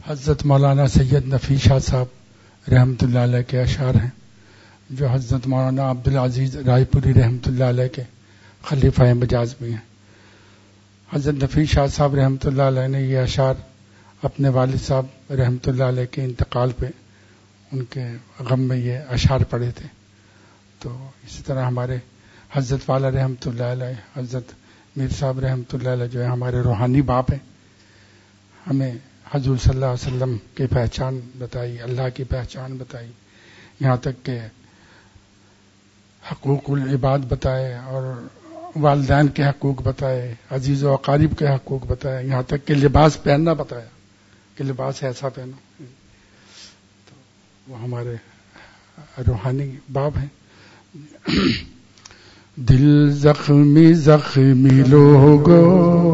حضرت مولانا سید نفیس شاہ صاحب رحمۃ اللہ علیہ کے اشعار ہیں جو حضرت مولانا عبدالعزیز رائے پوری رحمۃ اللہ علیہ کے خلیفہ مجاز بھی ہیں. حضرت نفیس شاہ صاحب رحمۃ اللہ علیہ نے یہ اشعار اپنے والد صاحب رحمۃ اللہ علیہ کے انتقال پہ ان کے غم میں یہ اشعار پڑھے تھے. تو اسی طرح ہمارے حضرت والا رحمۃ اللہ علیہ، حضرت میر صاحب رحمۃ اللہ علیہ جو ہے ہمارے روحانی باپ ہیں، ہمیں حضور صلی اللہ علیہ وسلم کی پہچان بتائی، اللہ کی پہچان بتائی، یہاں تک کہ حقوق العباد بتائے اور والدین کے حقوق بتائے، عزیز و اقارب کے حقوق بتائے، یہاں تک کہ لباس پہننا بتایا کہ لباس ایسا پہنو. تو وہ ہمارے روحانی باپ ہیں. دل زخمی زخمی لوگوں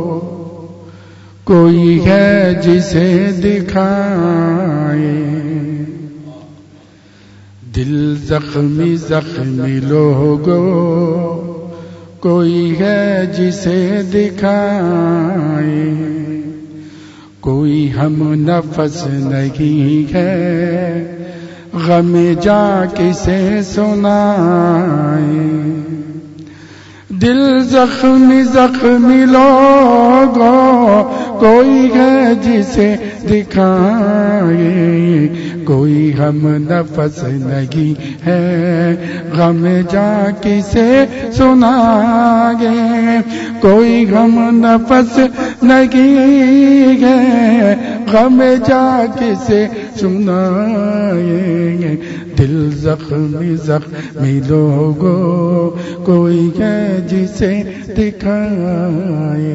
کوئی ہے جسے دکھائے، دل زخمی زخمی لوگوں کوئی ہے جسے دکھائے، کوئی ہم نفس نہیں ہے غم جا کسے سنائے. دل زخمی زخمی لوگوں کوئی ہے جسے دکھائے، کوئی ہم نفس نہیں ہے غم جا کسے سنائے، کوئی ہم نفس نہیں ہے غم جا کسے سنائے. دل زخمی زخمی لوگوں کوئی ہے جسے دکھائے.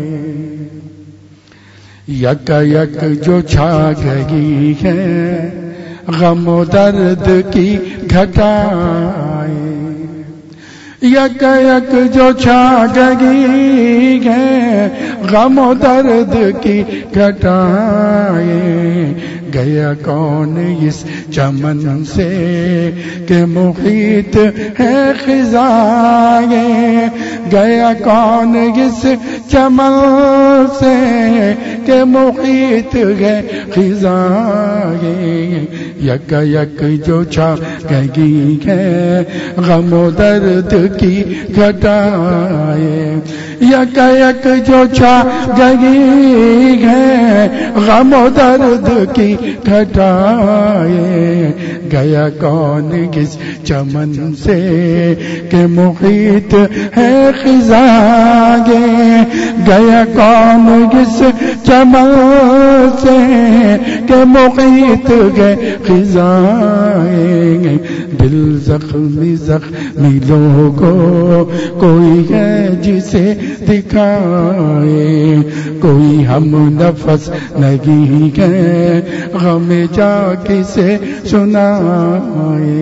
یک یک جو چھا گئی ہے غم و درد کی گھٹائے، یک یک جو چھا گئی ہے غم و درد کی گھٹائے. گیا کون اس چمن سے کہ محیط ہے خزائیں، گیا کون اس چمن سے کہ محیط ہے خزائیں. یک یک جو چھا گئی ہے غم و درد کی گھٹائے، یک یک جو چھا گئی ہے غم و درد کی گھٹائے. گیا کون کس چمن سے کہ محیط ہے خزائیں، گیا کون کس چمن سے کہ محیط ہے خزائیں. دل زخمی زخمی لوگوں کوئی ہے جسے دکھائے، کوئی ہم نفس نہیں ہے غم جا کسے سنائے.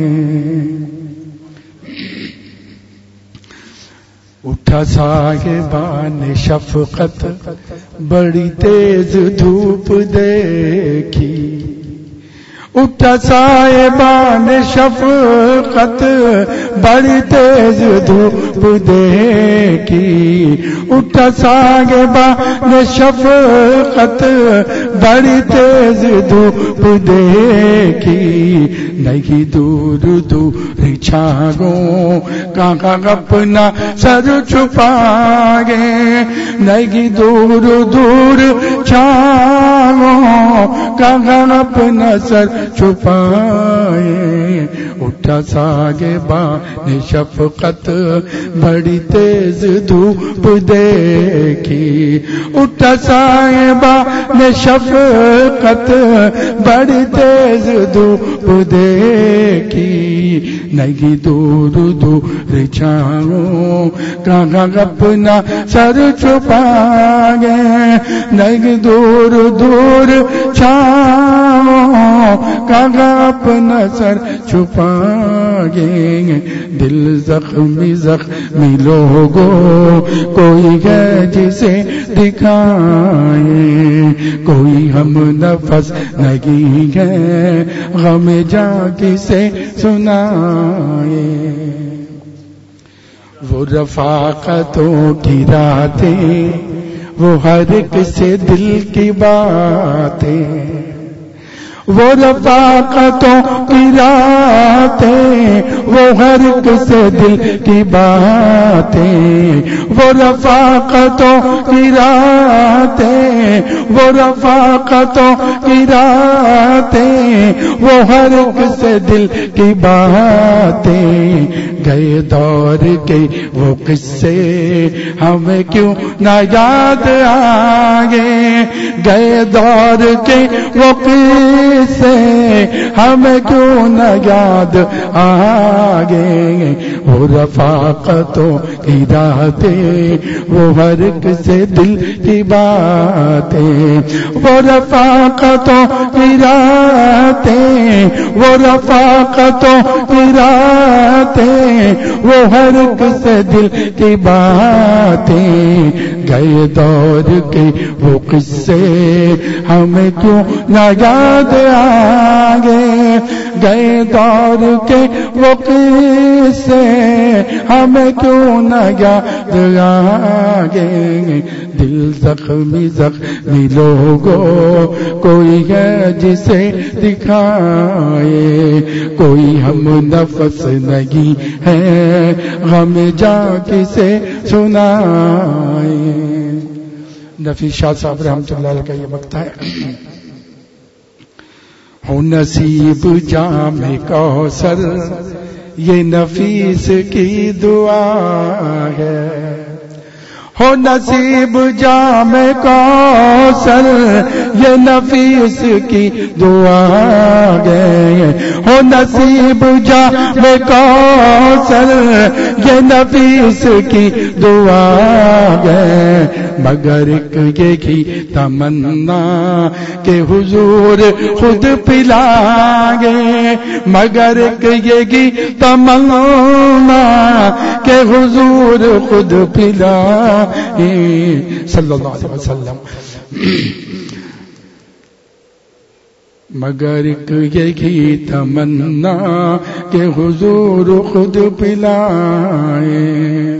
اٹھا صاحبان شفقت بڑی تیز دھوپ دیکھی، اٹھا صاحبان شفقت بڑی تیز دھوپ دیکھی، اٹھا صاحبان شفقت بڑی تیز دھوپ دیکھی. نہیں دور دور چھاگوں کہاں اپنا سر چھپائے، نہیں دور دور چھاگوں کہاں اپنا سر چھپائے. اٹھا صاحبان شفقت بڑی تیز دھوپ دیکھی، اٹھا صاحبان شفقت بڑی تیز دھوپ دیکھی. نہیں دور دور چھاؤں کہاں اپنا سر چھپائے، نہیں دور دور چھاؤں کہاں اپنا سر چھپائے. دل زخمی زخمی لوگوں کوئی ہے جسے دکھائے، کوئی ہم نفس نہیں ہے غم جا کسے سنائے. وہ رفاقتوں کی راتیں وہ ہر ایک سے دل کی باتیں، وہ رفاقتوں کی راتیں، وہ ہر کس دل کی باتیں، وہ رفاقتوں کی راتیں، وہ رفاقتوں کی راتیں، وہ ہر کس دل کی باتیں، گئے دور کے وہ قصے ہمیں کیوں نہ یاد آگے، گئے دور کے وہ قصے ہمیں کیوں نہ یاد آگے، وہ رفاقتوں کی راتیں، وہ ہر کسی دل کی باتیں، وہ رفاقتوں کی راتیں، وہ رفاقتوں کی راتیں، وہ ہر کسی دل کی باتیں، گئے دور کے وہ قصے ہمیں کیوں نہ یاد آگے، گئے دور کے وہ قصے ہمیں کیوں نہ یاد آگے، دل زخمی زخمی لوگوں کوئی ہے جسے دکھائے، کوئی ہم نفس نہیں ہے غم جا کسے سنائے۔ نفیس شاہ صاحب رحمۃ اللہ علیہ کا یہ وقت ہے، ہو نصیب جام کوثر یہ نفیس کی دعا ہے، ہو نصیب جام کوثر یہ نفیس کی دعا ہے، ہو نصیب جام کوثر یہ نفیس کی دعا ہے، مگر ایک یہی تمنا کہ حضور خود پلائیں گے، مگر ایک یہی تمنا کہ حضور خود پلائیں صلی اللہ علیہ وسلم، مگر ایک یہی تمنا کہ حضور خود پلائیں۔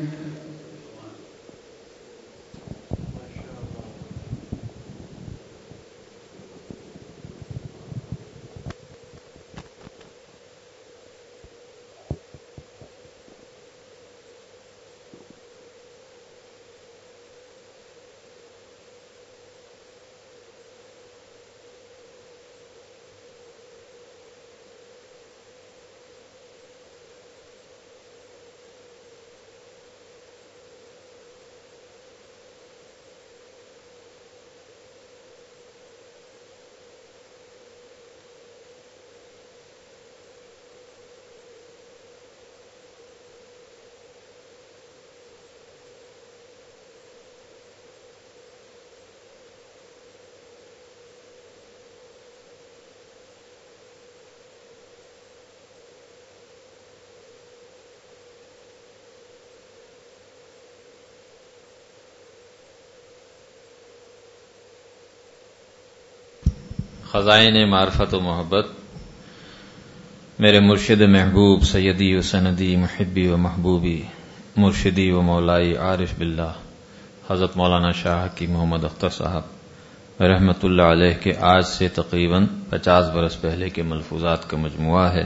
خزائن معرفت و محبت میرے مرشد محبوب سیدی و سندی محبی و محبوبی مرشدی و مولائی عارف باللہ حضرت مولانا شاہ کی محمد اختر صاحب رحمت اللہ علیہ کے آج سے تقریباً 50 برس پہلے کے ملفوظات کا مجموعہ ہے،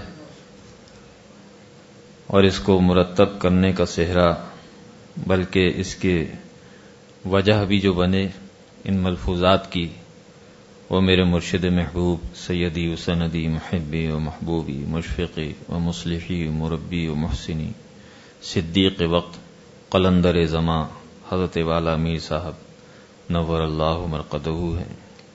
اور اس کو مرتب کرنے کا صحرا بلکہ اس کے وجہ بھی جو بنے ان ملفوظات کی، وہ میرے مرشد محبوب سیدی و سندی محبی و محبوبی مشفقی و مصلحی و مربی و محسنی صدیق وقت قلندر زماں حضرت والا میر صاحب نور اللہ مرقدہ ہے۔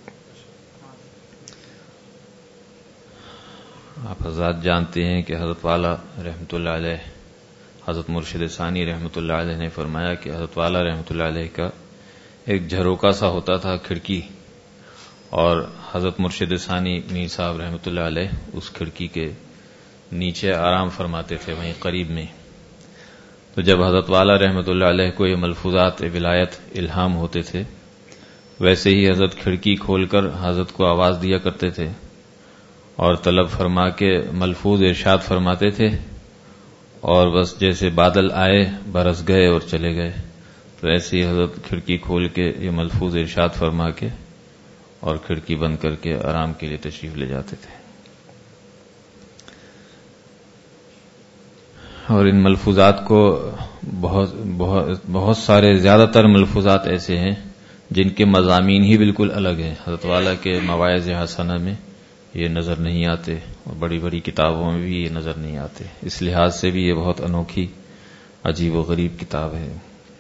آپ حضرات جانتے ہیں کہ حضرت والا رحمۃ اللہ علیہ، حضرت مرشد ثانی رحمۃ اللہ علیہ نے فرمایا کہ حضرت والا رحمۃ اللہ علیہ کا ایک جھروکا سا ہوتا تھا کھڑکی، اور حضرت مرشد ثانی میر صاحب رحمۃ اللہ علیہ اس کھڑکی کے نیچے آرام فرماتے تھے وہیں قریب میں۔ تو جب حضرت والا رحمۃ اللہ علیہ کو یہ ملفوظات ولایت الہام ہوتے تھے، ویسے ہی حضرت کھڑکی کھول کر حضرت کو آواز دیا کرتے تھے اور طلب فرما کے ملفوظ ارشاد فرماتے تھے، اور بس جیسے بادل آئے برس گئے اور چلے گئے، تو ایسے ہی حضرت کھڑکی کھول کے یہ ملفوظ ارشاد فرما کے اور کھڑکی بند کر کے آرام کے لیے تشریف لے جاتے تھے. اور ان ملفوظات کو بہت سارے زیادہ تر ملفوظات ایسے ہیں جن کے مضامین ہی بالکل الگ ہیں. حضرت والا کے مواعظ حسنہ میں یہ نظر نہیں آتے اور بڑی بڑی کتابوں میں بھی یہ نظر نہیں آتے. اس لحاظ سے بھی یہ بہت انوکھی عجیب و غریب کتاب ہے.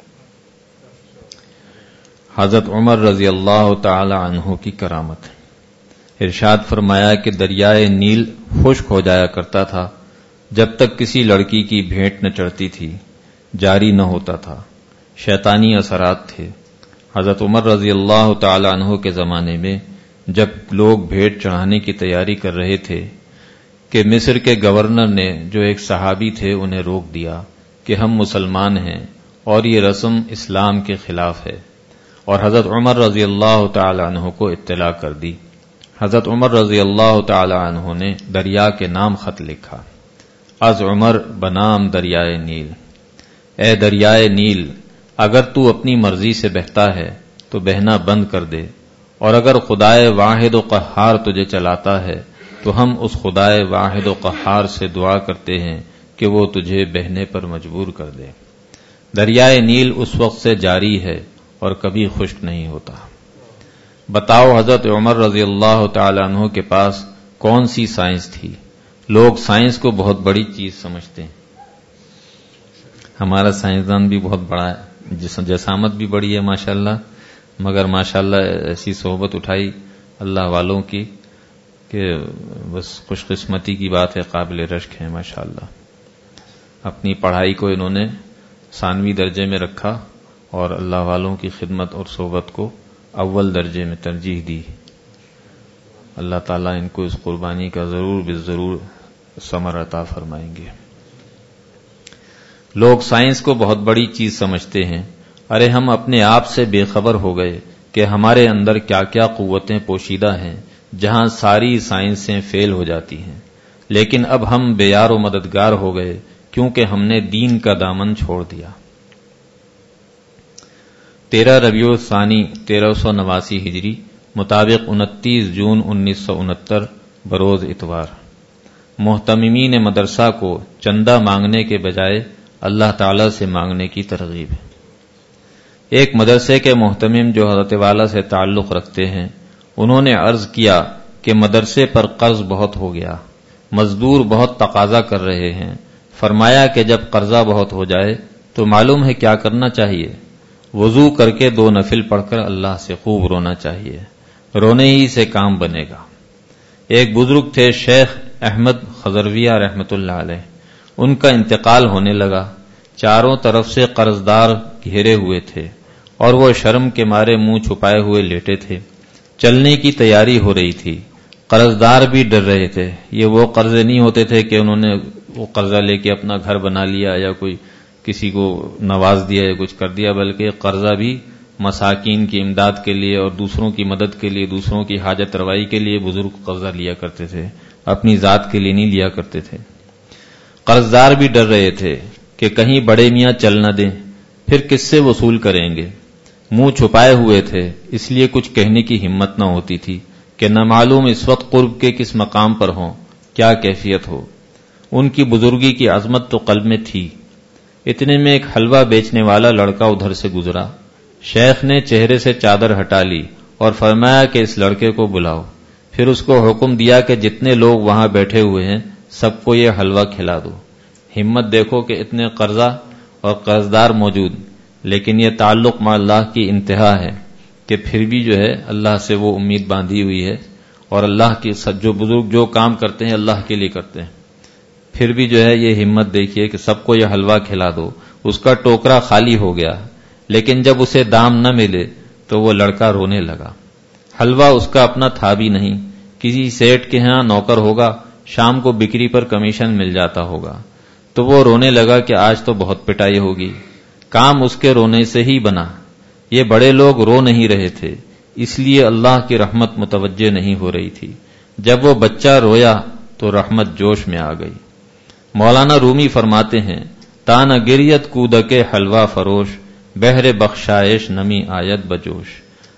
حضرت عمر رضی اللہ تعالی عنہ کی کرامت. ارشاد فرمایا کہ دریائے نیل خشک ہو جایا کرتا تھا جب تک کسی لڑکی کی بھیٹ نہ چڑھتی تھی، جاری نہ ہوتا تھا. شیطانی اثرات تھے. حضرت عمر رضی اللہ تعالی عنہ کے زمانے میں جب لوگ بھیٹ چڑھانے کی تیاری کر رہے تھے کہ مصر کے گورنر نے، جو ایک صحابی تھے، انہیں روک دیا کہ ہم مسلمان ہیں اور یہ رسم اسلام کے خلاف ہے، اور حضرت عمر رضی اللہ تعالی عنہ کو اطلاع کر دی. حضرت عمر رضی اللہ تعالی عنہ نے دریا کے نام خط لکھا: از عمر بنام دریائے نیل. اے دریائے نیل، اگر تو اپنی مرضی سے بہتا ہے تو بہنا بند کر دے، اور اگر خدائے واحد و قہار تجھے چلاتا ہے تو ہم اس خدائے واحد و قہار سے دعا کرتے ہیں کہ وہ تجھے بہنے پر مجبور کر دے. دریائے نیل اس وقت سے جاری ہے اور کبھی خشک نہیں ہوتا. بتاؤ حضرت عمر رضی اللہ تعالی عنہ کے پاس کون سی سائنس تھی؟ لوگ سائنس کو بہت بڑی چیز سمجھتے ہیں. ہمارا سائنسدان بھی بہت بڑا ہے، جسامت بھی بڑی ہے ماشاءاللہ، مگر ماشاءاللہ ایسی صحبت اٹھائی اللہ والوں کی کہ بس خوش قسمتی کی بات ہے، قابل رشک ہے ماشاءاللہ. اپنی پڑھائی کو انہوں نے ثانوی درجے میں رکھا اور اللہ والوں کی خدمت اور صحبت کو اول درجے میں ترجیح دی. اللہ تعالیٰ ان کو اس قربانی کا ضرور بالضرور ثمر عطا فرمائیں گے. لوگ سائنس کو بہت بڑی چیز سمجھتے ہیں. ارے ہم اپنے آپ سے بے خبر ہو گئے کہ ہمارے اندر کیا کیا قوتیں پوشیدہ ہیں جہاں ساری سائنسیں فیل ہو جاتی ہیں. لیکن اب ہم بے یار و مددگار ہو گئے کیونکہ ہم نے دین کا دامن چھوڑ دیا. 13 ربیع الثانی 1389 ہجری مطابق 29 جون 1969 بروز اتوار. محتممین مدرسہ کو چندہ مانگنے کے بجائے اللہ تعالی سے مانگنے کی ترغیب ہے. ایک مدرسے کے محتمم جو حضرت والا سے تعلق رکھتے ہیں، انہوں نے عرض کیا کہ مدرسے پر قرض بہت ہو گیا، مزدور بہت تقاضا کر رہے ہیں. فرمایا کہ جب قرضہ بہت ہو جائے تو معلوم ہے کیا کرنا چاہیے؟ وضو کر کے 2 نفل پڑھ کر اللہ سے خوب رونا چاہیے، رونے ہی سے کام بنے گا. ایک بزرگ تھے شیخ احمد خضرویہ رحمت اللہ علیہ، ان کا انتقال ہونے لگا. چاروں طرف سے قرضدار گھیرے ہوئے تھے اور وہ شرم کے مارے منہ چھپائے ہوئے لیٹے تھے. چلنے کی تیاری ہو رہی تھی، قرضدار بھی ڈر رہے تھے. یہ وہ قرضے نہیں ہوتے تھے کہ انہوں نے وہ قرضہ لے کے اپنا گھر بنا لیا یا کوئی کسی کو نواز دیا یا کچھ کر دیا، بلکہ قرضہ بھی مساکین کی امداد کے لیے اور دوسروں کی مدد کے لیے، دوسروں کی حاجت روائی کے لیے بزرگ قرضہ لیا کرتے تھے، اپنی ذات کے لیے نہیں لیا کرتے تھے. قرضدار بھی ڈر رہے تھے کہ کہیں بڑے میاں چل نہ دیں، پھر کس سے وصول کریں گے. منہ چھپائے ہوئے تھے، اس لیے کچھ کہنے کی ہمت نہ ہوتی تھی کہ نہ معلوم اس وقت قرب کے کس مقام پر ہوں، کیا کیفیت ہو. ان کی بزرگی کی عظمت تو قلب میں تھی. اتنے میں ایک حلوہ بیچنے والا لڑکا ادھر سے گزرا. شیخ نے چہرے سے چادر ہٹا لی اور فرمایا کہ اس لڑکے کو بلاؤ. پھر اس کو حکم دیا کہ جتنے لوگ وہاں بیٹھے ہوئے ہیں سب کو یہ حلوہ کھلا دو. ہمت دیکھو کہ اتنے قرضہ اور قرضدار موجود، لیکن یہ تعلق مع اللہ کی انتہا ہے کہ پھر بھی جو ہے اللہ سے وہ امید باندھی ہوئی ہے اور اللہ کی جو بزرگ جو کام کرتے ہیں اللہ کے لیے کرتے ہیں. پھر بھی جو ہے یہ ہمت دیکھیے کہ سب کو یہ حلوہ کھلا دو. اس کا ٹوکرا خالی ہو گیا، لیکن جب اسے دام نہ ملے تو وہ لڑکا رونے لگا. حلوہ اس کا اپنا تھا بھی نہیں، کسی سیٹ کے ہاں نوکر ہوگا، شام کو بکری پر کمیشن مل جاتا ہوگا. تو وہ رونے لگا کہ آج تو بہت پٹائی ہوگی. کام اس کے رونے سے ہی بنا. یہ بڑے لوگ رو نہیں رہے تھے، اس لیے اللہ کی رحمت متوجہ نہیں ہو رہی تھی. جب وہ بچہ رویا تو رحمت جوش میں آ گئی. مولانا رومی فرماتے ہیں، تان گریت کودک حلوہ فروش، بہر بخشائش نمی آیت بجوش.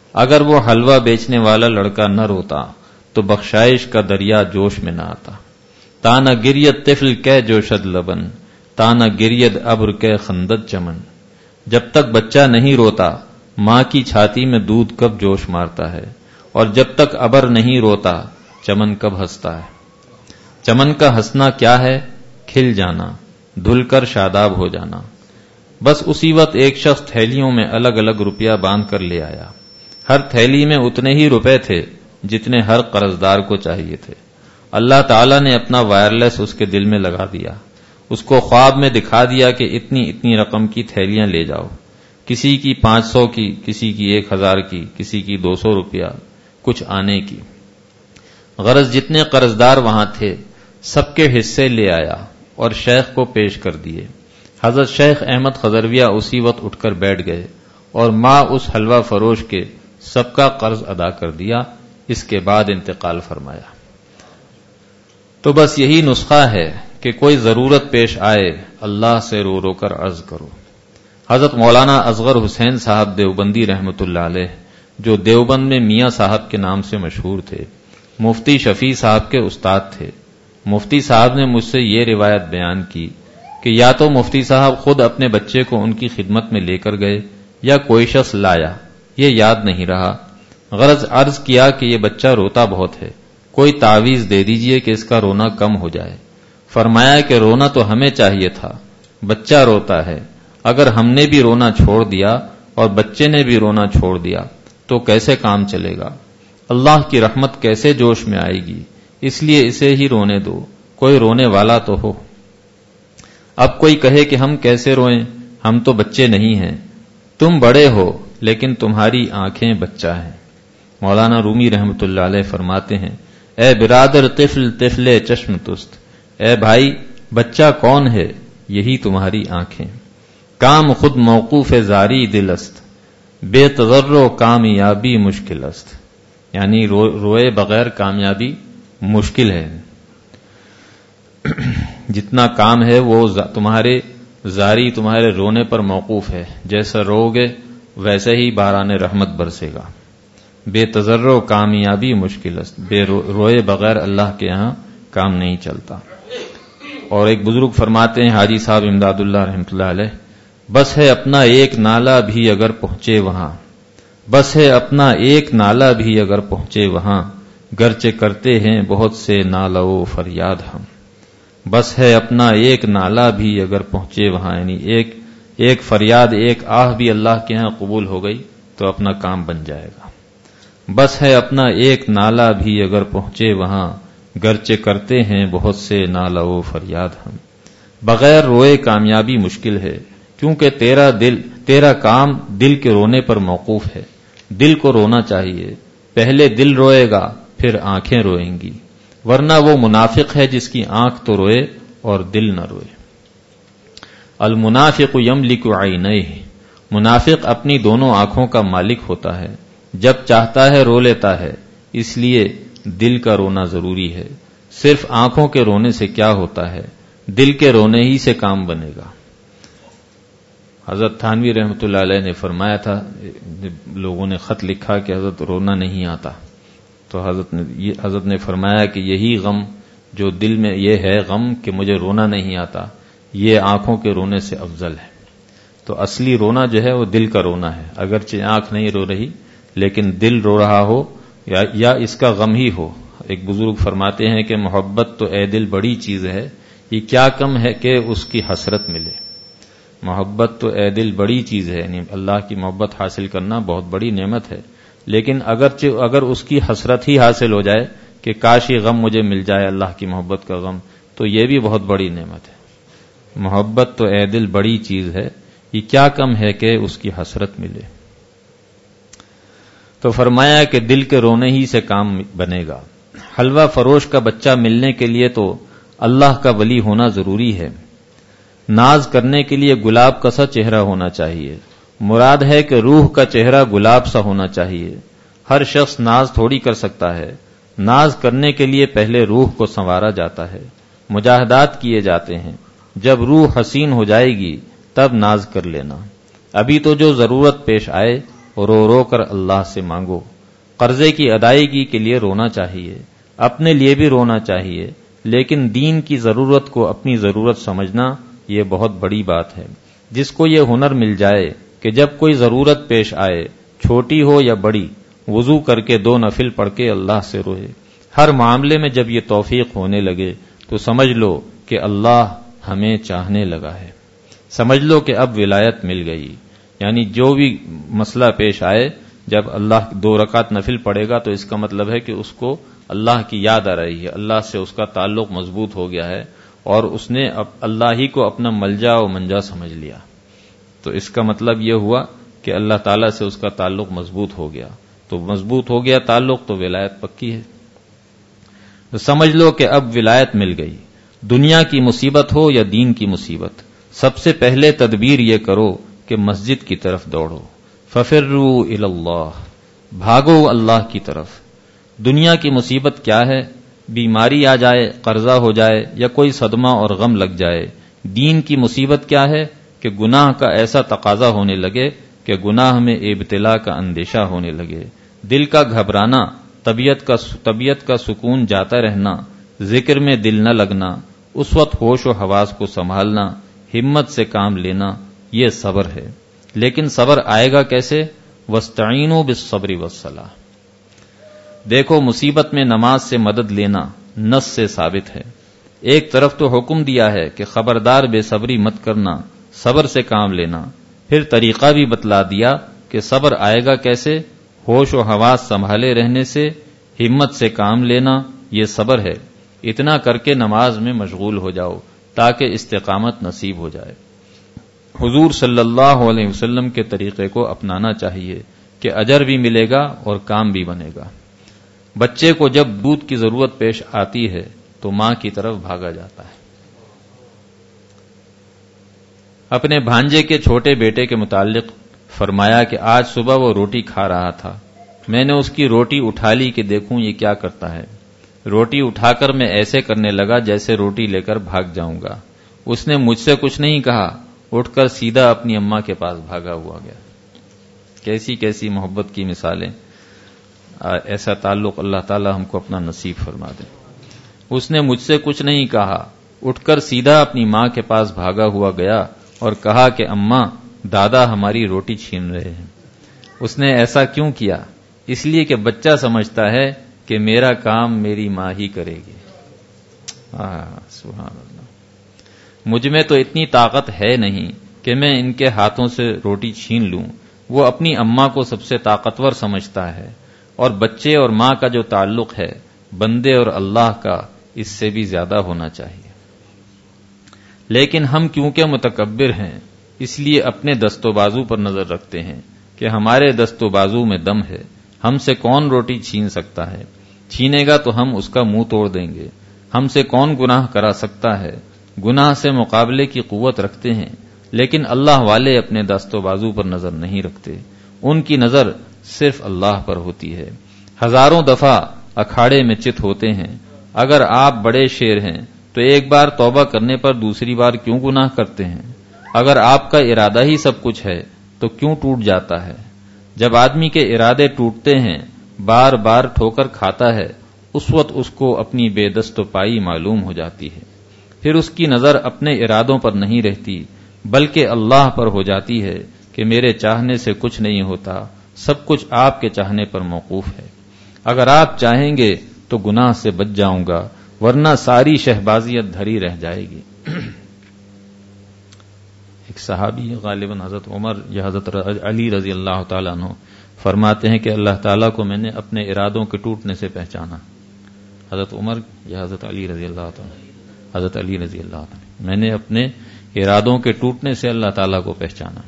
اگر وہ حلوہ بیچنے والا لڑکا نہ روتا تو بخشائش کا دریا جوش میں نہ آتا. تانا گریت طفل کے جوشد لبن، تانا گریت ابر کے خندت چمن. جب تک بچہ نہیں روتا ماں کی چھاتی میں دودھ کب جوش مارتا ہے، اور جب تک ابر نہیں روتا چمن کب ہنستا ہے. چمن کا ہنسنا کیا ہے؟ کھل جانا، دھل کر شاداب ہو جانا. بس اسی وقت ایک شخص تھیلیوں میں الگ الگ روپیہ باندھ کر لے آیا. ہر تھیلی میں اتنے ہی روپے تھے جتنے ہر قرضدار کو چاہیے تھے. اللہ تعالیٰ نے اپنا وائرلیس اس کے دل میں لگا دیا، اس کو خواب میں دکھا دیا کہ اتنی اتنی رقم کی تھیلیاں لے جاؤ، کسی کی 500 کی، کسی کی 1000 کی، کسی کی 200 روپیہ، کچھ آنے کی. غرض جتنے قرضدار وہاں تھے سب کے حصے لے آیا اور شیخ کو پیش کر دیے. حضرت شیخ احمد خضرویہ اسی وقت اٹھ کر بیٹھ گئے اور ماں اس حلوہ فروش کے سب کا قرض ادا کر دیا. اس کے بعد انتقال فرمایا. تو بس یہی نسخہ ہے کہ کوئی ضرورت پیش آئے اللہ سے رو رو کر عرض کرو. حضرت مولانا اصغر حسین صاحب دیوبندی رحمت اللہ علیہ، جو دیوبند میں میاں صاحب کے نام سے مشہور تھے، مفتی شفیع صاحب کے استاد تھے. مفتی صاحب نے مجھ سے یہ روایت بیان کی کہ یا تو مفتی صاحب خود اپنے بچے کو ان کی خدمت میں لے کر گئے یا کوئی شخص لایا، یہ یاد نہیں رہا. غرض عرض کیا کہ یہ بچہ روتا بہت ہے، کوئی تعویذ دے دیجئے کہ اس کا رونا کم ہو جائے. فرمایا کہ رونا تو ہمیں چاہیے تھا، بچہ روتا ہے. اگر ہم نے بھی رونا چھوڑ دیا اور بچے نے بھی رونا چھوڑ دیا تو کیسے کام چلے گا؟ اللہ کی رحمت کیسے جوش میں آئے گی؟ اس لیے اسے ہی رونے دو، کوئی رونے والا تو ہو. اب کوئی کہے کہ ہم کیسے روئیں، ہم تو بچے نہیں ہیں. تم بڑے ہو لیکن تمہاری آنکھیں بچہ ہیں. مولانا رومی رحمت اللہ علیہ فرماتے ہیں، اے برادر طفل طفل چشم تست، اے بھائی بچہ کون ہے؟ یہی تمہاری آنکھیں. کام خود موقوف زاری دل است، بے تضرع کامیابی مشکل است. یعنی روئے بغیر کامیابی مشکل ہے. جتنا کام ہے وہ تمہارے زاری تمہارے رونے پر موقوف ہے. جیسا رو گے ویسے ہی باران رحمت برسے گا. بے تضرع کامیابی مشکل است، بے روئے بغیر اللہ کے یہاں کام نہیں چلتا. اور ایک بزرگ فرماتے ہیں، حاجی صاحب امداد اللہ رحمۃ اللہ علیہ، بس ہے اپنا ایک نالا بھی اگر پہنچے وہاں، بس ہے اپنا ایک نالا بھی اگر پہنچے وہاں، گرچہ کرتے ہیں بہت سے نالہ و فریاد ہم. بس ہے اپنا ایک نالا بھی اگر پہنچے وہاں، یعنی ایک فریاد، ایک آہ بھی اللہ کے ہاں قبول ہو گئی تو اپنا کام بن جائے گا. بس ہے اپنا ایک نالا بھی اگر پہنچے وہاں، گرچہ کرتے ہیں بہت سے نالہ و فریاد ہم. بغیر روئے کامیابی مشکل ہے، کیونکہ تیرا کام دل کے رونے پر موقوف ہے. دل کو رونا چاہیے، پہلے دل روئے گا پھر آنکھیں روئیں گی، ورنہ وہ منافق ہے جس کی آنکھ تو روئے اور دل نہ روئے. المنافق یملک عینیہ، منافق اپنی دونوں آنکھوں کا مالک ہوتا ہے، جب چاہتا ہے رو لیتا ہے. اس لیے دل کا رونا ضروری ہے. صرف آنکھوں کے رونے سے کیا ہوتا ہے؟ دل کے رونے ہی سے کام بنے گا. حضرت تھانوی رحمۃ اللہ علیہ نے فرمایا تھا، لوگوں نے خط لکھا کہ حضرت رونا نہیں آتا، تو حضرت نے فرمایا کہ یہی غم جو دل میں یہ ہے غم کہ مجھے رونا نہیں آتا، یہ آنکھوں کے رونے سے افضل ہے. تو اصلی رونا جو ہے وہ دل کا رونا ہے. اگرچہ آنکھ نہیں رو رہی لیکن دل رو رہا ہو یا اس کا غم ہی ہو. ایک بزرگ فرماتے ہیں کہ محبت تو اے دل بڑی چیز ہے، یہ کیا کم ہے کہ اس کی حسرت ملے. محبت تو اے دل بڑی چیز ہے، یعنی اللہ کی محبت حاصل کرنا بہت بڑی نعمت ہے، لیکن اگر اس کی حسرت ہی حاصل ہو جائے کہ کاش یہ غم مجھے مل جائے، اللہ کی محبت کا غم، تو یہ بھی بہت بڑی نعمت ہے. محبت تو اے دل بڑی چیز ہے، یہ کیا کم ہے کہ اس کی حسرت ملے. تو فرمایا کہ دل کے رونے ہی سے کام بنے گا. حلوہ فروش کا بچہ ملنے کے لیے تو اللہ کا ولی ہونا ضروری ہے. ناز کرنے کے لیے گلاب کا سا چہرہ ہونا چاہیے. مراد ہے کہ روح کا چہرہ گلاب سا ہونا چاہیے. ہر شخص ناز تھوڑی کر سکتا ہے. ناز کرنے کے لیے پہلے روح کو سنوارا جاتا ہے، مجاہدات کیے جاتے ہیں. جب روح حسین ہو جائے گی تب ناز کر لینا. ابھی تو جو ضرورت پیش آئے رو رو کر اللہ سے مانگو۔ قرضے کی ادائیگی کے لیے رونا چاہیے، اپنے لیے بھی رونا چاہیے، لیکن دین کی ضرورت کو اپنی ضرورت سمجھنا یہ بہت بڑی بات ہے۔ جس کو یہ ہنر مل جائے کہ جب کوئی ضرورت پیش آئے، چھوٹی ہو یا بڑی، وضو کر کے 2 نفل پڑھ کے اللہ سے روئے۔ ہر معاملے میں جب یہ توفیق ہونے لگے تو سمجھ لو کہ اللہ ہمیں چاہنے لگا ہے، سمجھ لو کہ اب ولایت مل گئی۔ یعنی جو بھی مسئلہ پیش آئے، جب اللہ 2 رکعت نفل پڑھے گا تو اس کا مطلب ہے کہ اس کو اللہ کی یاد آ رہی ہے، اللہ سے اس کا تعلق مضبوط ہو گیا ہے، اور اس نے اب اللہ ہی کو اپنا ملجا و منجا سمجھ لیا۔ تو اس کا مطلب یہ ہوا کہ اللہ تعالیٰ سے اس کا تعلق مضبوط ہو گیا، تو مضبوط ہو گیا تعلق تو ولایت پکی ہے۔ تو سمجھ لو کہ اب ولایت مل گئی۔ دنیا کی مصیبت ہو یا دین کی مصیبت، سب سے پہلے تدبیر یہ کرو کہ مسجد کی طرف دوڑو۔ ففروا الی اللہ، بھاگو اللہ کی طرف۔ دنیا کی مصیبت کیا ہے؟ بیماری آ جائے، قرضہ ہو جائے، یا کوئی صدمہ اور غم لگ جائے۔ دین کی مصیبت کیا ہے؟ کہ گناہ کا ایسا تقاضا ہونے لگے کہ گناہ میں ابتلا کا اندیشہ ہونے لگے، دل کا گھبرانا، طبیعت کا سکون جاتا رہنا، ذکر میں دل نہ لگنا، اس وقت ہوش و حواس کو سنبھالنا، ہمت سے کام لینا، یہ صبر ہے۔ لیکن صبر آئے گا کیسے؟ وَاسْتَعِينُوا بِالصَّبْرِ وَالصَّلَاةِ۔ دیکھو، مصیبت میں نماز سے مدد لینا نص سے ثابت ہے۔ ایک طرف تو حکم دیا ہے کہ خبردار بے صبری مت کرنا، صبر سے کام لینا، پھر طریقہ بھی بتلا دیا کہ صبر آئے گا کیسے؟ ہوش و حواس سنبھالے رہنے سے، ہمت سے کام لینا، یہ صبر ہے۔ اتنا کر کے نماز میں مشغول ہو جاؤ تاکہ استقامت نصیب ہو جائے۔ حضور صلی اللہ علیہ وسلم کے طریقے کو اپنانا چاہیے کہ اجر بھی ملے گا اور کام بھی بنے گا۔ بچے کو جب دودھ کی ضرورت پیش آتی ہے تو ماں کی طرف بھاگا جاتا ہے۔ اپنے بھانجے کے چھوٹے بیٹے کے متعلق فرمایا کہ آج صبح وہ روٹی کھا رہا تھا، میں نے اس کی روٹی اٹھا لی کہ دیکھوں یہ کیا کرتا ہے۔ روٹی اٹھا کر میں ایسے کرنے لگا جیسے روٹی لے کر بھاگ جاؤں گا۔ اس نے مجھ سے کچھ نہیں کہا، اٹھ کر سیدھا اپنی اماں کے پاس بھاگا ہوا گیا۔ کیسی کیسی محبت کی مثالیں! ایسا تعلق اللہ تعالی ہم کو اپنا نصیب فرما دے۔ اس نے مجھ سے کچھ نہیں کہا، اٹھ کر سیدھا اپنی ماں کے پاس بھاگا ہوا گیا اور کہا کہ اماں، دادا ہماری روٹی چھین رہے ہیں۔ اس نے ایسا کیوں کیا؟ اس لیے کہ بچہ سمجھتا ہے کہ میرا کام میری ماں ہی کرے گی۔ سبحان اللہ! مجھ میں تو اتنی طاقت ہے نہیں کہ میں ان کے ہاتھوں سے روٹی چھین لوں۔ وہ اپنی اماں کو سب سے طاقتور سمجھتا ہے، اور بچے اور ماں کا جو تعلق ہے بندے اور اللہ کا، اس سے بھی زیادہ ہونا چاہیے۔ لیکن ہم کیونکہ متکبر ہیں، اس لیے اپنے دست و بازو پر نظر رکھتے ہیں کہ ہمارے دست و بازو میں دم ہے، ہم سے کون روٹی چھین سکتا ہے؟ چھینے گا تو ہم اس کا منہ توڑ دیں گے۔ ہم سے کون گناہ کرا سکتا ہے؟ گناہ سے مقابلے کی قوت رکھتے ہیں، لیکن اللہ والے اپنے دست و بازو پر نظر نہیں رکھتے، ان کی نظر صرف اللہ پر ہوتی ہے۔ ہزاروں دفعہ اکھاڑے میں چت ہوتے ہیں، اگر آپ بڑے شیر ہیں تو ایک بار توبہ کرنے پر دوسری بار کیوں گناہ کرتے ہیں؟ اگر آپ کا ارادہ ہی سب کچھ ہے تو کیوں ٹوٹ جاتا ہے؟ جب آدمی کے ارادے ٹوٹتے ہیں، بار بار ٹھوکر کھاتا ہے، اس وقت اس کو اپنی بے دست و پائی معلوم ہو جاتی ہے، پھر اس کی نظر اپنے ارادوں پر نہیں رہتی بلکہ اللہ پر ہو جاتی ہے کہ میرے چاہنے سے کچھ نہیں ہوتا، سب کچھ آپ کے چاہنے پر موقوف ہے۔ اگر آپ چاہیں گے تو گناہ سے بچ جاؤں گا، ورنہ ساری شہبازیت دھری رہ جائے گی۔ ایک صحابی غالباً حضرت عمر یا حضرت علی رضی اللہ تعالیٰ عنہ فرماتے ہیں کہ اللہ تعالیٰ کو میں نے اپنے ارادوں کے ٹوٹنے سے پہچانا۔ حضرت عمر یا حضرت علی رضی اللہ تعالیٰ، حضرت علی رضی اللہ تعالیٰ، میں نے اپنے ارادوں کے ٹوٹنے سے اللہ تعالیٰ کو پہچانا۔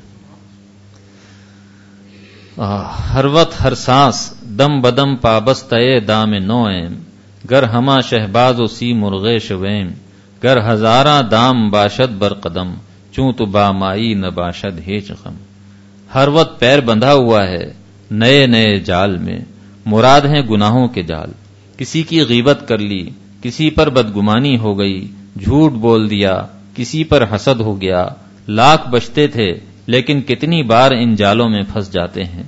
ہر وقت ہر سانس دم بدم پابستہ دام نوئم، گر ہما شہباز و سی مرغے شویم، گر ہزاراں دام باشد بر قدم، چوں تو بامائی نہ باشد ہیچ غم۔ ہر وقت پیر بندھا ہوا ہے نئے نئے جال میں، مراد ہیں گناہوں کے جال۔ کسی کی غیبت کر لی، کسی پر بدگمانی ہو گئی، جھوٹ بول دیا، کسی پر حسد ہو گیا، لاکھ بچتے تھے لیکن کتنی بار ان جالوں میں پھنس جاتے ہیں۔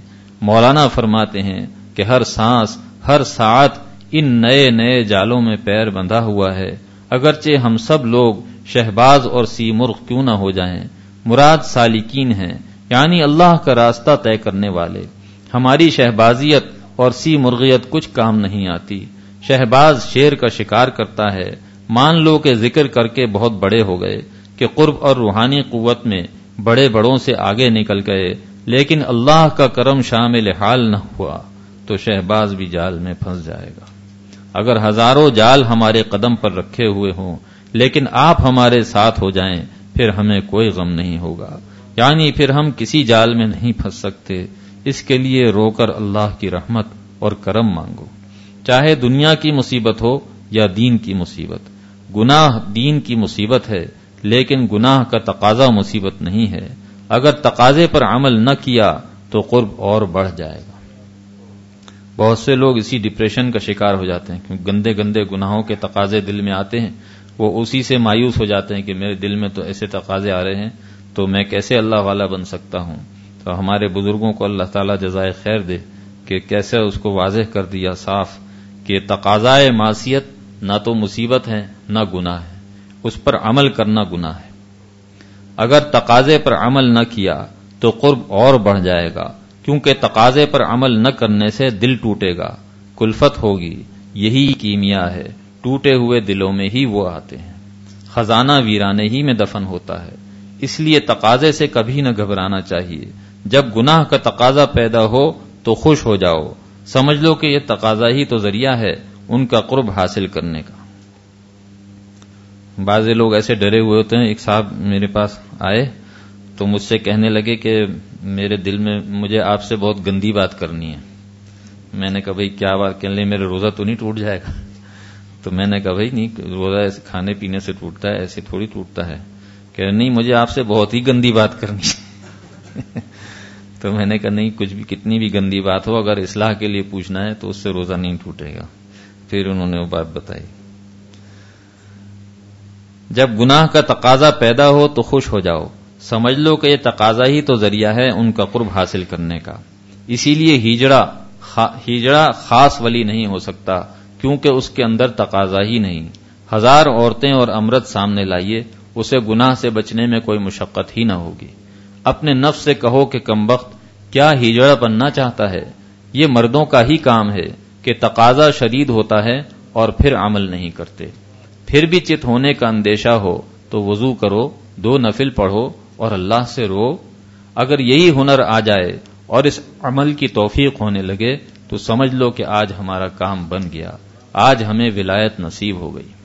مولانا فرماتے ہیں کہ ہر سانس ہر ساعت ان نئے نئے جالوں میں پیر بندھا ہوا ہے. اگرچہ ہم سب لوگ شہباز اور سی مرغ کیوں نہ ہو جائیں، مراد سالکین ہیں، یعنی اللہ کا راستہ طے کرنے والے. ہماری شہبازیت اور سی مرغیت کچھ کام نہیں آتی. شہباز شیر کا شکار کرتا ہے، مان لو کہ ذکر کر کے بہت بڑے ہو گئے کہ قرب اور روحانی قوت میں بڑے بڑوں سے آگے نکل گئے، لیکن اللہ کا کرم شامل حال نہ ہوا تو شہباز بھی جال میں پھنس جائے گا. اگر ہزاروں جال ہمارے قدم پر رکھے ہوئے ہوں لیکن آپ ہمارے ساتھ ہو جائیں پھر ہمیں کوئی غم نہیں ہوگا، یعنی پھر ہم کسی جال میں نہیں پھنس سکتے. اس کے لیے رو کر اللہ کی رحمت اور کرم مانگو، چاہے دنیا کی مصیبت ہو یا دین کی مصیبت. گناہ دین کی مصیبت ہے لیکن گناہ کا تقاضا مصیبت نہیں ہے. اگر تقاضے پر عمل نہ کیا تو قرب اور بڑھ جائے گا. بہت سے لوگ اسی ڈپریشن کا شکار ہو جاتے ہیں کیونکہ گندے گندے گناہوں کے تقاضے دل میں آتے ہیں، وہ اسی سے مایوس ہو جاتے ہیں کہ میرے دل میں تو ایسے تقاضے آ رہے ہیں تو میں کیسے اللہ والا بن سکتا ہوں. تو ہمارے بزرگوں کو اللہ تعالیٰ جزائے خیر دے کہ کیسے اس کو واضح کر دیا صاف کہ تقاضائے معصیت نہ تو مصیبت ہے نہ گناہ ہے، اس پر عمل کرنا گناہ ہے. اگر تقاضے پر عمل نہ کیا تو قرب اور بڑھ جائے گا، کیونکہ تقاضے پر عمل نہ کرنے سے دل ٹوٹے گا، کلفت ہوگی. یہی کیمیا ہے، ٹوٹے ہوئے دلوں میں ہی وہ آتے ہیں. خزانہ ویرانے ہی میں دفن ہوتا ہے. اس لیے تقاضے سے کبھی نہ گھبرانا چاہیے. جب گناہ کا تقاضا پیدا ہو تو خوش ہو جاؤ، سمجھ لو کہ یہ تقاضا ہی تو ذریعہ ہے ان کا قرب حاصل کرنے کا. بعض لوگ ایسے ڈرے ہوئے ہوتے ہیں. ایک صاحب میرے پاس آئے تو مجھ سے کہنے لگے کہ میرے دل میں مجھے آپ سے بہت گندی بات کرنی ہے. میں نے کہا بھائی کیا بات کہنے لیں، میرا روزہ تو نہیں ٹوٹ جائے گا؟ تو میں نے کہا بھائی نہیں، روزہ ایسے کھانے پینے سے ٹوٹتا ہے، ایسے تھوڑی ٹوٹتا ہے. کہ نہیں مجھے آپ سے بہت ہی گندی بات کرنی ہے. تو میں نے کہا نہیں، کچھ بھی کتنی بھی گندی بات ہو اگر اصلاح کے لیے پوچھنا ہے تو اس سے روزہ نہیں ٹوٹے گا. پھر انہوں نے وہ بات بتائی. جب گناہ کا تقاضا پیدا ہو تو خوش ہو جاؤ، سمجھ لو کہ یہ تقاضا ہی تو ذریعہ ہے ان کا قرب حاصل کرنے کا. اسی لیے ہجڑا خاص ولی نہیں ہو سکتا کیونکہ اس کے اندر تقاضا ہی نہیں. ہزار عورتیں اور امرت سامنے لائیے، اسے گناہ سے بچنے میں کوئی مشقت ہی نہ ہوگی. اپنے نفس سے کہو کہ کمبخت کیا ہجڑا بننا چاہتا ہے؟ یہ مردوں کا ہی کام ہے کہ تقاضا شدید ہوتا ہے اور پھر عمل نہیں کرتے. پھر بھی چت ہونے کا اندیشہ ہو تو وضو کرو، 2 نفل پڑھو اور اللہ سے رو. اگر یہی ہنر آ جائے اور اس عمل کی توفیق ہونے لگے تو سمجھ لو کہ آج ہمارا کام بن گیا، آج ہمیں ولایت نصیب ہو گئی.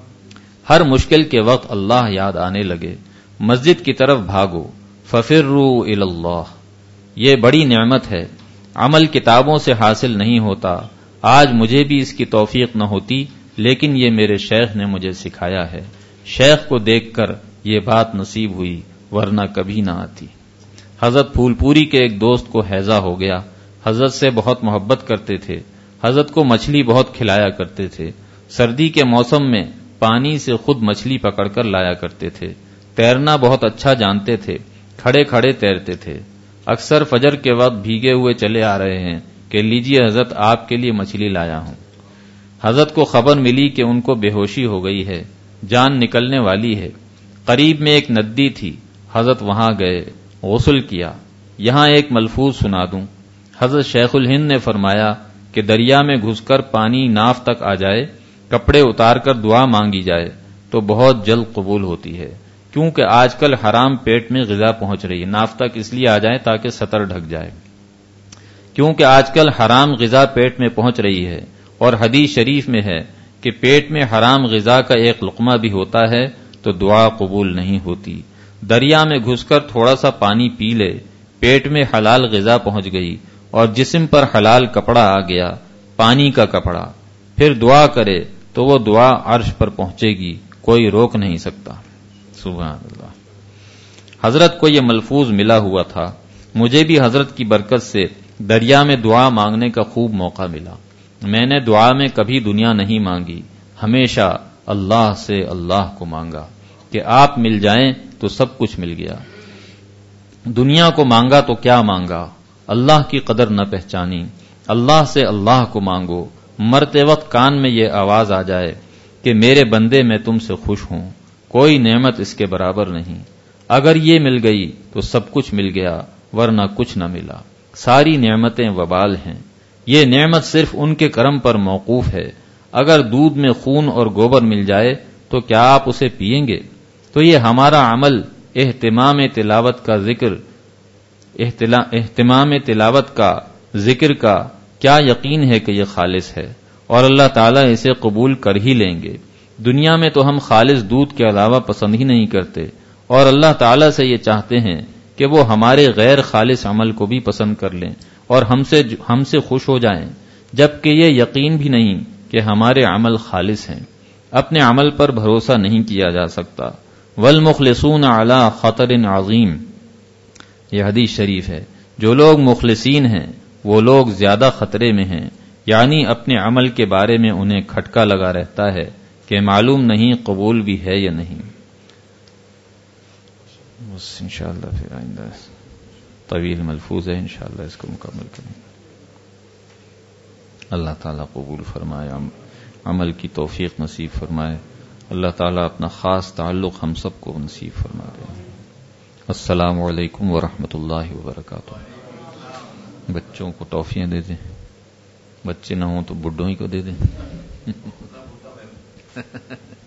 ہر مشکل کے وقت اللہ یاد آنے لگے، مسجد کی طرف بھاگو. ففروا الی اللہ، یہ بڑی نعمت ہے، عمل کتابوں سے حاصل نہیں ہوتا. آج مجھے بھی اس کی توفیق نہ ہوتی لیکن یہ میرے شیخ نے مجھے سکھایا ہے. شیخ کو دیکھ کر یہ بات نصیب ہوئی ورنہ کبھی نہ آتی. حضرت پھول پوری کے ایک دوست کو ہیضہ ہو گیا. حضرت سے بہت محبت کرتے تھے، حضرت کو مچھلی بہت کھلایا کرتے تھے. سردی کے موسم میں پانی سے خود مچھلی پکڑ کر لایا کرتے تھے. تیرنا بہت اچھا جانتے تھے، کھڑے کھڑے تیرتے تھے. اکثر فجر کے وقت بھیگے ہوئے چلے آ رہے ہیں کہ لیجیے حضرت آپ کے لیے مچھلی لایا ہوں. حضرت کو خبر ملی کہ ان کو بے ہوشی ہو گئی ہے، جان نکلنے والی ہے. قریب میں ایک ندی تھی، حضرت وہاں گئے، غسل کیا. یہاں ایک ملفوظ سنا دوں. حضرت شیخ الہند نے فرمایا کہ دریا میں گھس کر پانی ناف تک آ جائے، کپڑے اتار کر دعا مانگی جائے تو بہت جلد قبول ہوتی ہے. کیونکہ آج کل حرام پیٹ میں غذا پہنچ رہی ہے. ناف تک اس لیے آ جائے تاکہ سطر ڈھک جائے، کیونکہ آج کل حرام غذا پیٹ میں پہنچ رہی ہے. اور حدیث شریف میں ہے کہ پیٹ میں حرام غذا کا ایک لقمہ بھی ہوتا ہے تو دعا قبول نہیں ہوتی. دریا میں گھس کر تھوڑا سا پانی پی لے، پیٹ میں حلال غذا پہنچ گئی اور جسم پر حلال کپڑا آ گیا، پانی کا کپڑا. پھر دعا کرے تو وہ دعا عرش پر پہنچے گی، کوئی روک نہیں سکتا. سبحان اللہ. حضرت کو یہ ملفوظ ملا ہوا تھا. مجھے بھی حضرت کی برکت سے دریا میں دعا مانگنے کا خوب موقع ملا. میں نے دعا میں کبھی دنیا نہیں مانگی، ہمیشہ اللہ سے اللہ کو مانگا کہ آپ مل جائیں تو سب کچھ مل گیا. دنیا کو مانگا تو کیا مانگا، اللہ کی قدر نہ پہچانی، اللہ سے اللہ کو مانگو، مرتے وقت کان میں یہ آواز آ جائے کہ میرے بندے میں تم سے خوش ہوں، کوئی نعمت اس کے برابر نہیں، اگر یہ مل گئی تو سب کچھ مل گیا ورنہ کچھ نہ ملا، ساری نعمتیں وبال ہیں، یہ نعمت صرف ان کے کرم پر موقوف ہے، اگر دودھ میں خون اور گوبر مل جائے تو کیا آپ اسے پیئیں گے؟ تو یہ ہمارا عمل اہتمام تلاوت کا ذکر کا کیا یقین ہے کہ یہ خالص ہے اور اللہ تعالیٰ اسے قبول کر ہی لیں گے۔ دنیا میں تو ہم خالص دودھ کے علاوہ پسند ہی نہیں کرتے اور اللہ تعالیٰ سے یہ چاہتے ہیں کہ وہ ہمارے غیر خالص عمل کو بھی پسند کر لیں اور ہم سے خوش ہو جائیں، جبکہ یہ یقین بھی نہیں کہ ہمارے عمل خالص ہیں۔ اپنے عمل پر بھروسہ نہیں کیا جا سکتا۔ والمخلصون علی خطر عظیم، یہ حدیث شریف ہے، جو لوگ مخلصین ہیں وہ لوگ زیادہ خطرے میں ہیں، یعنی اپنے عمل کے بارے میں انہیں کھٹکا لگا رہتا ہے کہ معلوم نہیں قبول بھی ہے یا نہیں۔ بس انشاءاللہ پھر آئندہ طویل ملفوظ ہے، انشاءاللہ اس کو مکمل کریں۔ اللہ تعالیٰ قبول فرمائے، عمل کی توفیق نصیب فرمائے، اللہ تعالیٰ اپنا خاص تعلق ہم سب کو نصیب فرما دے۔ السلام علیکم ورحمۃ اللہ وبرکاتہ۔ بچوں کو ٹافیاں دے دیں، بچے نہ ہوں تو بڈھوں ہی کو دے دیں۔